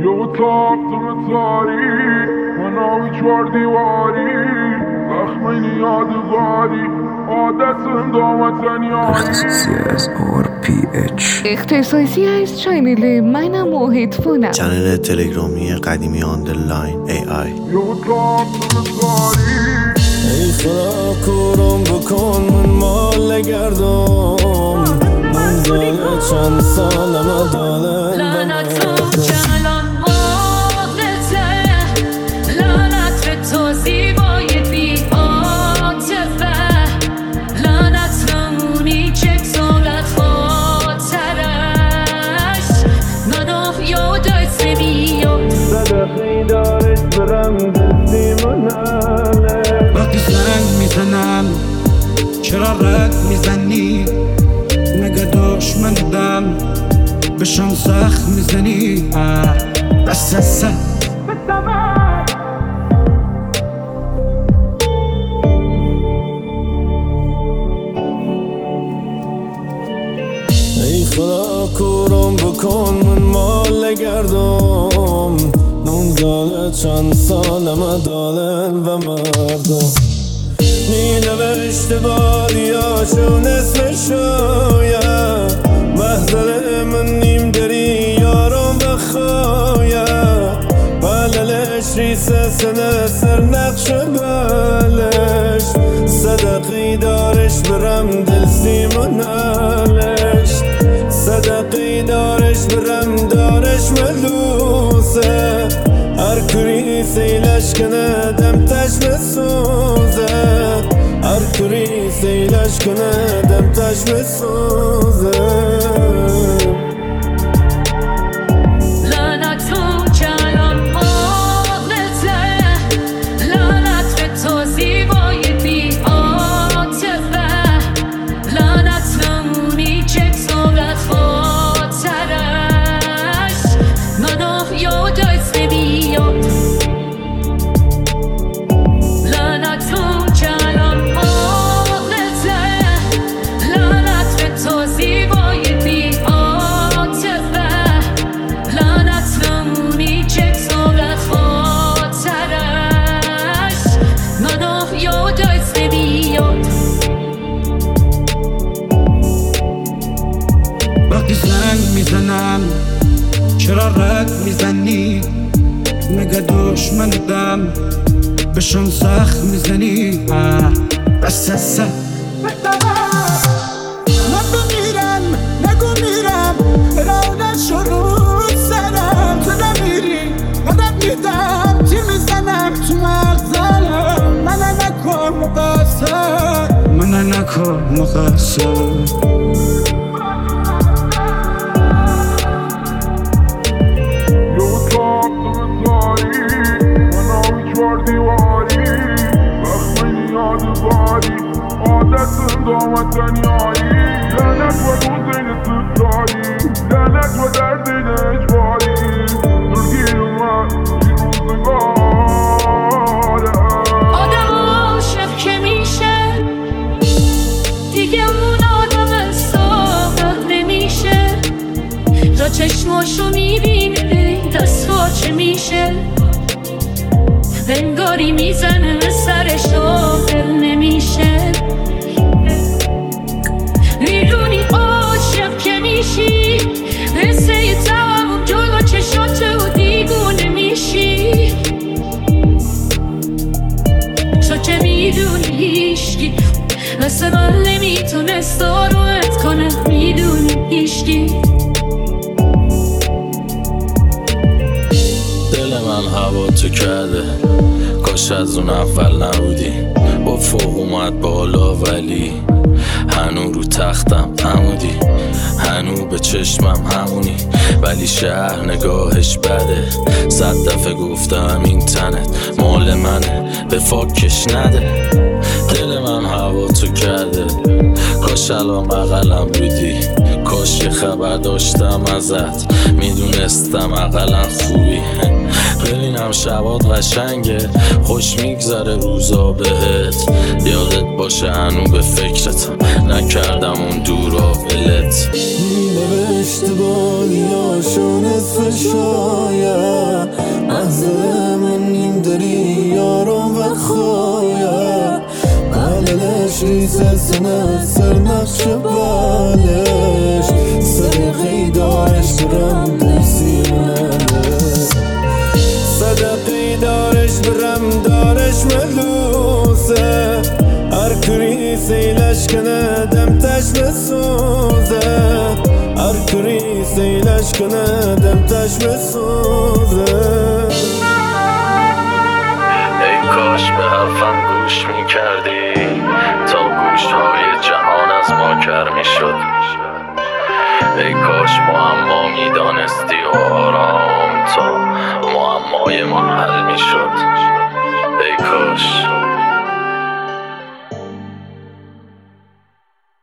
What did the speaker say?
یه اتاق تاریک من آبی 4 دیواری زخمین یادگاری عادتم دامتنیایی اختصاصی از چنل منم موحد فونم، چنل تلگرامی قدیمی آندرلاین AI. یه اتاق تاریک ای خدا کورم بکن من مال گردم من داره چند سالم داره لعنتم کلان موقته لعنت به تو زیبای بی عاطفه لعنت نمونی چک صورت خاطرش منو یادت نمیاد صدقی دارش برم دستی مناله وقتی زنگ میزنم چرا رد میزنی مگه دشمنم بشم سخت میزنی بس ای خدا کورم بکن من مال گردم من داره چند سالم داره و مردم می نوشته بادیاشون اسمشویه محضر من نیم داری یارم بخواید بللش ریسه سنه سر نقش بلش صدقی دارش برم دل سیمونالش صدقی دارش برم دارش ملوسه هر کری سیلش کنه دم تش بسوزه هر کری سیلش کنه دم تش بسوزه لعنتم کلان موقته لعنت به تو زیبای بی عاطفه لعنت نمونی چک صورت خاطرش منو یادت نمیاد لعنتم کلان موقته لعنت به تو زیبای بی عاطفه لعنت نمونی چک صورت خاطرش منو یادت نمیاد وقتی زنگ میزنم چرا رد میزنی مگه دشمنم بشم سخت میزنی بس من بمیرم نگو میرم رونت شروع سرم تو نمیری مدد میدم تی میزنم تو مغزم من نکن مقصر من نکن مقصر یه اتاق تاریک من آبی 4 دیواری زخمین یادگاری عادتم دامتنیایی لعنت و روزین ستاری لعنت و دردین اجباری درگیر من این روزگاره آدم عاشق که میشه دیگه اون آدم صادق نمیشه تا چشماشو میبینه دستا چه میشه انگاری میزنه سرش دل نمیشه میدونی عاشق که میشی قصه تمام جلو چشات و دیگونه میشی تو که میدونی هیشگی واسه من نمیتونست آرومت کنه میدونی هیشگی دل من هوا تو کرده کاش از اون اول نبودی با فوق اومد بالا ولی هنو رو تختم همودی هنو به چشمم همونی ولی شهر نگاهش بده 100 دفعه گفتم این تنت مال منه به فاکش نده دل من هوا تو کرده کاش الان بغلم بودی کاش یه خبر داشتم ازت میدونستم اقلا خوبی ببینم شبات قشنگه خوش میگذره روزا بهت یادت باشه هنو به فکرتم نکردم اون دورا ولت نوشته بادیاشون اسم شاید جزنه سر نقش بالش صدقی دارش برم درسیمونه صدقی دارش برم دارش ملوسه هر کری سیلش کنه دم تش بسوزه هر کری سیلش کنه دم تش بسوزه ای کاش به حرفم گوش می کردی تا گوشهای جهان از ما کر می شد ای کاش معما می دانستی و آرام تا معمای ما حل می شد ای کاش